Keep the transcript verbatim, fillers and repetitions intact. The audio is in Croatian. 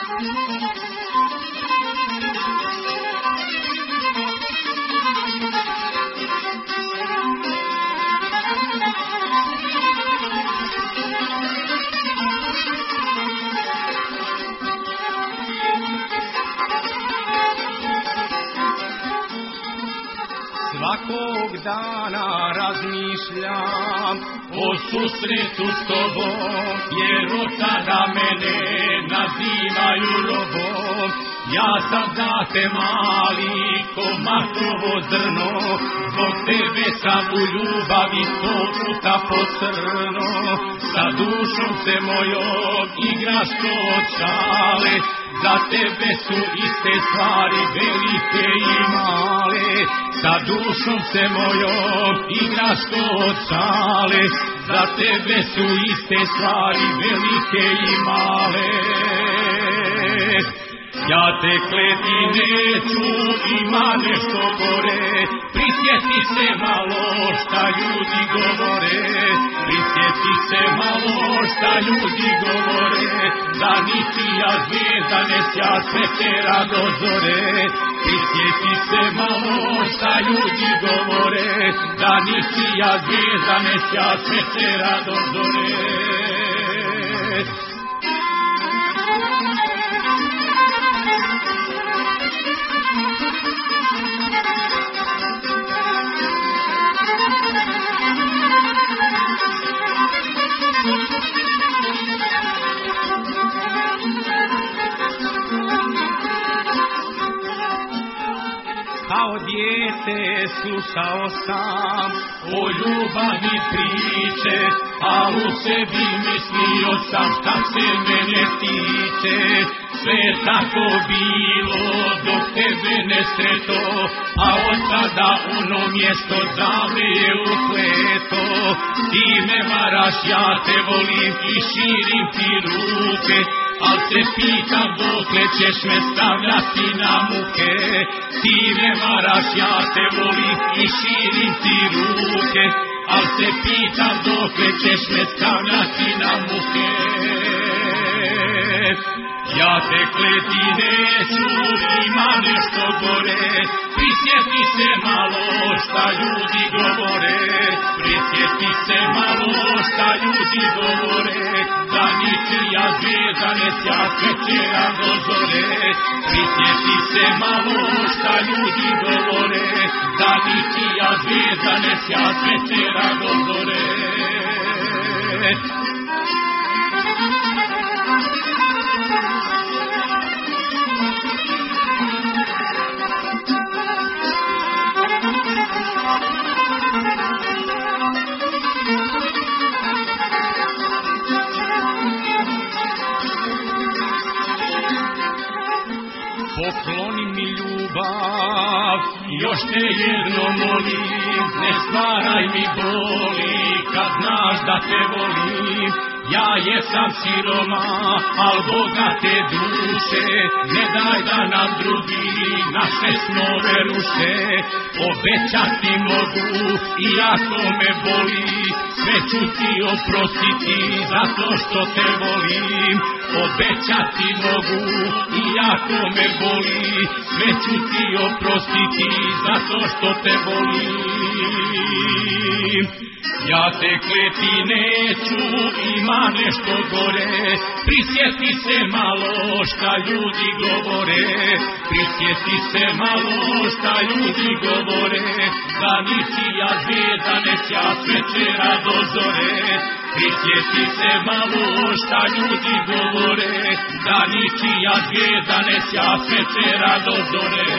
Svakog dana razmišljam o susretu s tobom, jer od tada mene nazivaju robom. Ja sam za te mali ko makovo zrno, zbog tebe sam u ljubavi sto puta pocrno. Sa dušom se mojom igraš ko od šale, za tebe su iste stvari velike i male. Sa dušom se mojom igraš ko od šale, za tebe su iste stvari velike i male. Ja te kleti neću, ima nešto gore, prisjeti se malo šta ljudi govore. Prisjeti se malo šta ljudi govore, da ničija zvijezda ne sja s večera do zore. Prisjeti se malo šta ljudi govore, da ničija zvijezda ne sja s večera do zore. Kao dijete slušao sam o ljubavi priče, a u sebi mislio sam šta se mene tiče. Sve tako bilo dok tebe ne sreto, a od tada ono mjesto za me je ukleto. Ti me varaš, ja te volim i širim ti ruke, al se pitam dokle ćeš me stavljati na muke. Ti me varaš, ja te volim i širim ti ruke, al se pitam dokle ćeš me stavljati na muke. Ja te kleti neću, ima nešto gore, prisjeti se malo šta ljudi govore. Prisjeti se malo šta ljudi govore, da ničija zvijezda ne sja s večera do zore. Prisjeti se malo šta ljudi govore, da ničija zvijezda ne sja s večera do zore. Pokloni mi ljubav, još te jedno molim, ne stvaraj mi boli, kad znaš da te volim. Ja jesam siroma, al bogate duše, ne daj da nam drugi naše snove ruše. Obećati mogu, iako me boli, sve ću ti oprostiti, zato što te volim. Obećati mogu, iako me boli, sve ću ti oprostiti, zato što te volim. Ja te kleti neću, ima nešto gore, prisjeti se malo šta ljudi govore. Prisjeti se malo šta ljudi govore, da ničija zvijezda ne sja s večera do zore. Prisjeti se malo šta ljudi govore, da ničija zvijezda ne sja s večera do zore.